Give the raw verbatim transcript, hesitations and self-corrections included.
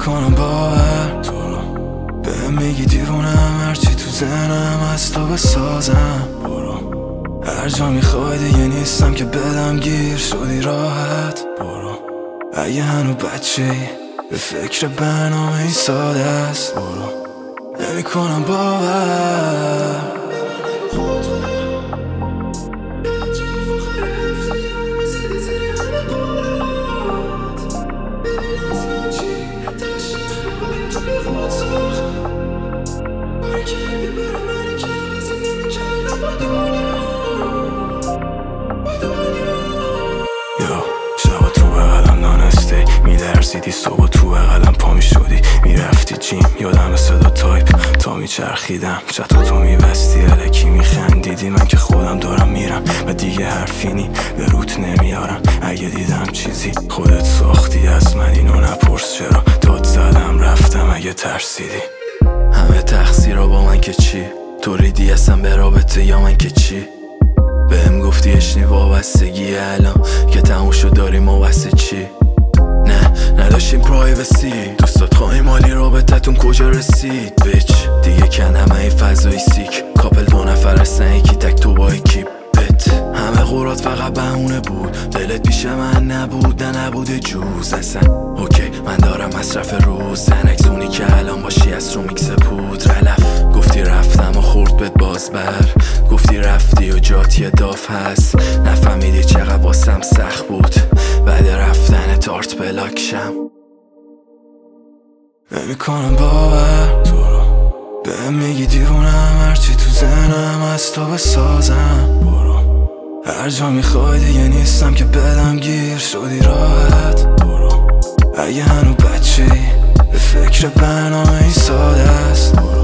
نمیکنم باور تو رو بهم میگی دیوونم، هرچی تو ذهنم از تو بسازم. برو هر جا میخوای دیگه نیستم که بدم گیر شدی راحت. برو اگه هنو بچه ای به فکر برنامه ای ساده است. برو نمیکنم باور یا شبا تو بغلم نانسته میلرزیدی، صبح تو بغلم پا میشدی میرفتی جیم، یادم صدا تایپ تا میچرخیدم چطور تو میبستی الکی میخندیدی. من که خودم دارم میرم و دیگه حرفینی به روت نمیارم. اگه دیدم چیزی خودت ساختی از من، اینو نپرس چرا داد زدم رفتم اگه ترسیدی. همه تقصیرها با من که چی؟ تو ریدی هستم به رابطه یا من که چی؟ بهم گفتی اشنی وابستگی الان که تموم شد داریم وابسته چی؟ نه نداشتیم پرایوسی، دوستات خواهی مالی رابطتون کجا رسید؟ بیچ دیگه کن همه ای فضایی سیک، کاپل دو نفر هستن یکی تک تو با یکی بت. همه قرات فقط بهونه بود، دلت پیش من نبود نه نبوده جوز اصلا. اوکی من دارم مصرف روز زنکزونی که الان باشی از رو میکس پود رلف. گفتی رفتم و خورد بهت باز بر، گفتی رفتی و جاتی داف هست. نفهمیدی چقدر واسم سخت بود بعد رفتن تارت بلاک شم. نمیکنم باور تو رو بهم میگی دیوونم، هرچی تو ذهنم از تو بسازم. برو هر جا میخوای دیگه نیستم که بدم گیر شدی راحت. برو اگه هنو بچه ای به فکر برنامه ای ساده است. برو